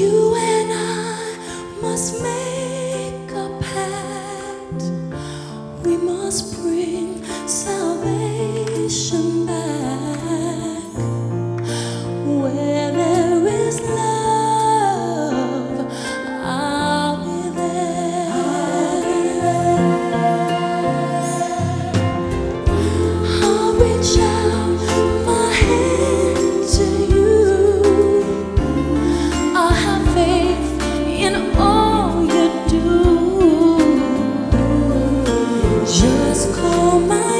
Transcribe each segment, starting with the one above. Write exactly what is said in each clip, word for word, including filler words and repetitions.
You and I must make a pact. We must bring salvation back. Where there is love, I'll be there. I'll reach out my hand to you. I'll have faith in all you do. Just call my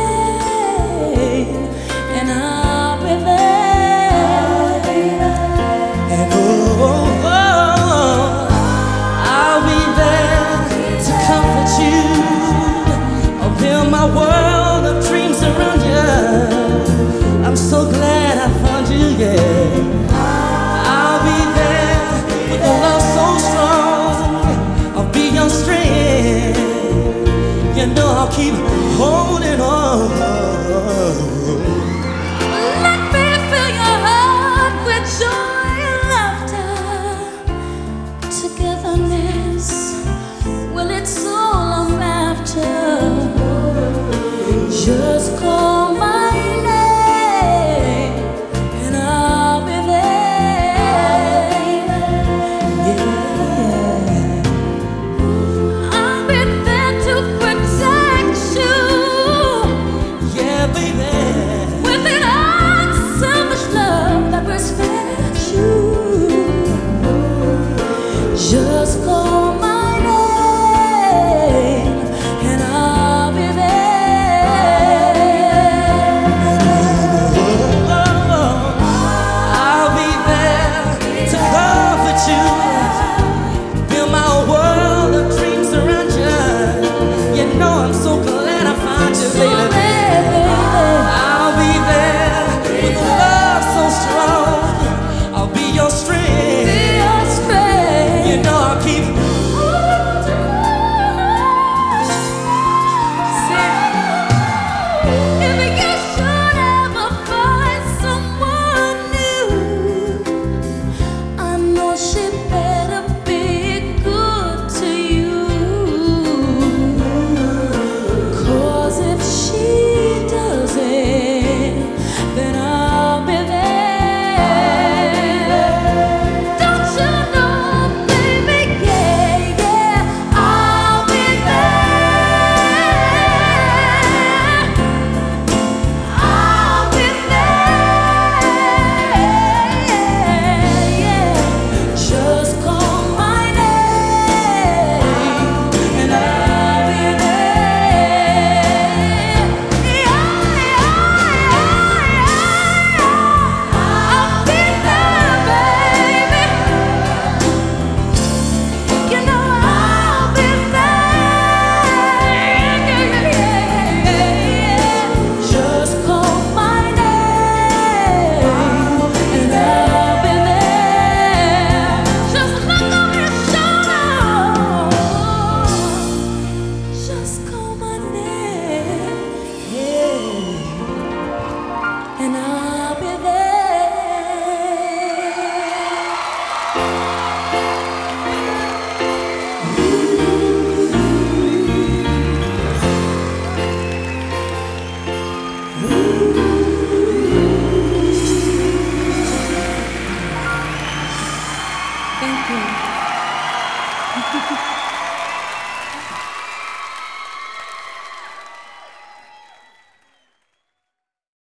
name and I'll be there. And oh, oh, oh, I'll be there to comfort you. I'll build my world of dreams around you. I'm so glad I found you, yeah. I'll be there with a love so strong. I'll be your strength. You know I'll keep holding on. Let me fill your heart with joy and laughter. Togetherness, well, it's all I'm after. Just call my name and I'll be there. Yeah, I'll be there to protect you. Yeah, baby, with an unselfish love that respects you. Just